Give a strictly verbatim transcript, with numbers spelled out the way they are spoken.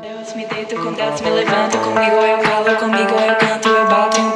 Deus me deito, com Deus me levanto. Comigo eu calo, comigo eu canto, eu bato em